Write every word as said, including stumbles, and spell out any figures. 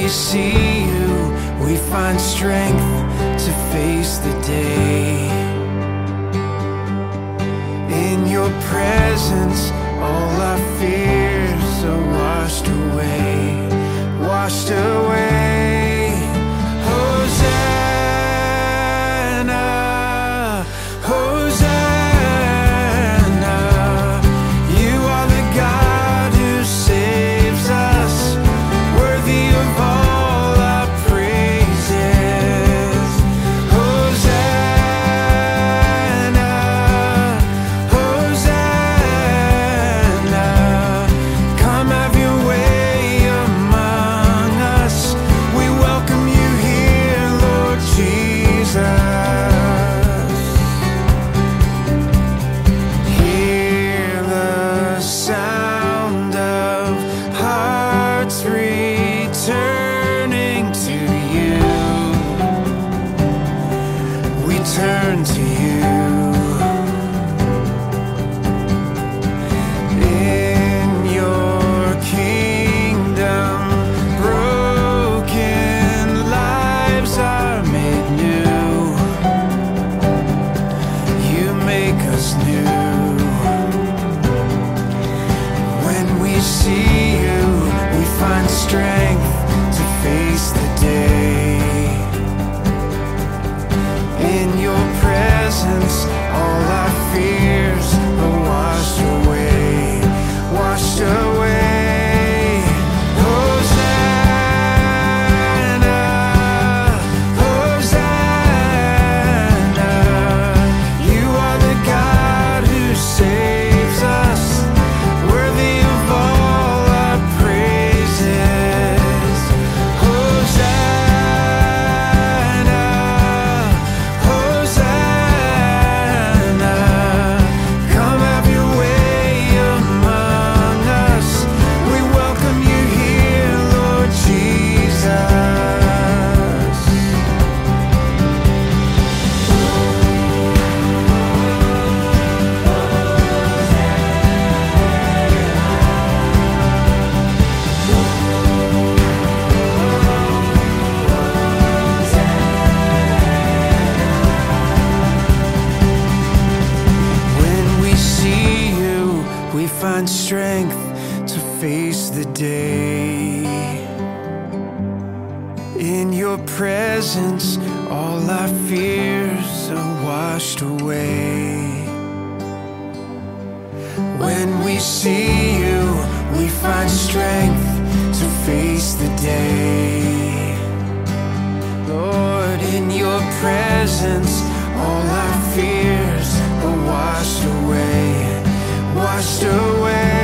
we see you, we find strength to face the day. In your presence, all our fears are washed away, washed away. Hosanna, Hosanna, you are the God who saves us, worthy of all our praises. Hosanna, Hosanna, come have your way among us. We welcome you here, Lord Jesus. Hear the sound of hearts returning to you. We turn to you. In your kingdom, broken lives are made new. You make us new. When we see you, we find strength to face the day. In your presence, all our fears are washed away, washed away. Hosanna, Hosanna, you are the God who saves us, worthy of all our praises. Hosanna, Hosanna, come have your way among us. We welcome you here, Lord Jesus. When we see you, we find strength to face the day. In your presence, all our fears are washed away. When we see you, we find strength to face the day. Lord, in your presence, all our fears are washed away, washed away.